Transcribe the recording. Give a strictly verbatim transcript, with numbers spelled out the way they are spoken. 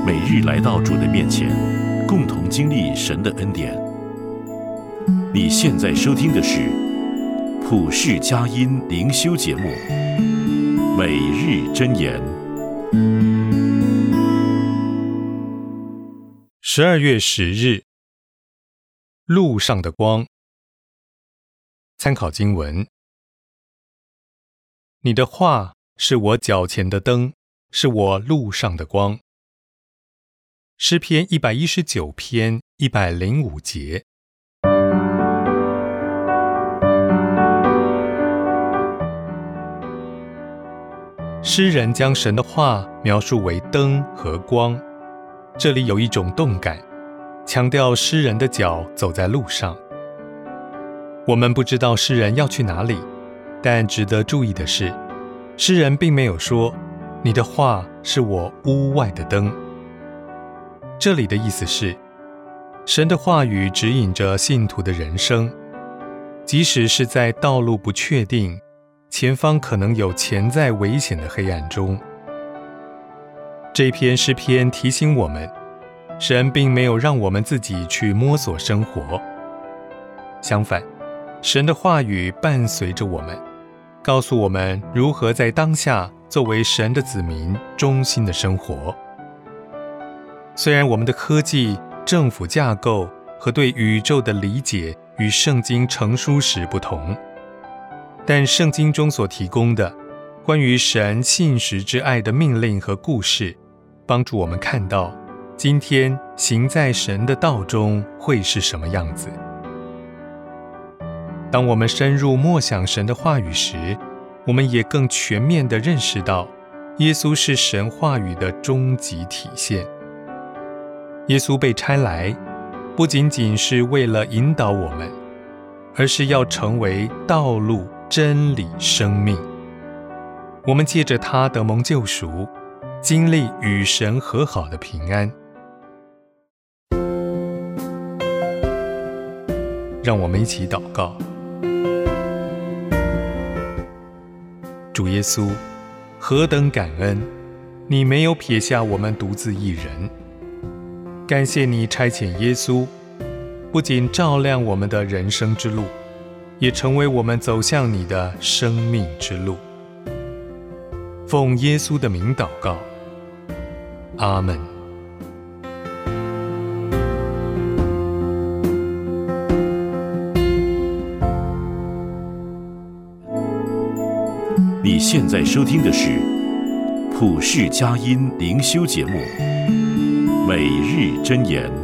每日来到主的面前，共同经历神的恩典。你现在收听的是普世佳音灵修节目《每日箴言》。 十二月十日，路上的光。参考经文：你的话是我脚前的灯，是我路上的光。诗篇一百一十九篇一百零五节。诗人将神的话描述为灯和光，这里有一种动感，强调诗人的脚走在路上。我们不知道诗人要去哪里，但值得注意的是，诗人并没有说你的话是我屋外的灯。这里的意思是，神的话语指引着信徒的人生，即使是在道路不确定，前方可能有潜在危险的黑暗中。这篇诗篇提醒我们，神并没有让我们自己去摸索生活，相反，神的话语伴随着我们，告诉我们如何在当下作为神的子民忠心的生活。虽然我们的科技、政府架构和对宇宙的理解与圣经成书时不同，但圣经中所提供的关于神信实之爱的命令和故事，帮助我们看到今天行在神的道中会是什么样子。当我们深入默想神的话语时，我们也更全面地认识到耶稣是神话语的终极体现。耶稣被差来，不仅仅是为了引导我们，而是要成为道路、真理、生命。我们借着他得蒙救赎，经历与神和好的平安。让我们一起祷告。主耶稣，何等感恩，你没有撇下我们独自一人。感谢你差遣耶稣，不仅照亮我们的人生之路，也成为我们走向你的生命之路。奉耶稣的名祷告，阿们。 你现在收听的是普世佳音灵修节目《每日箴言》。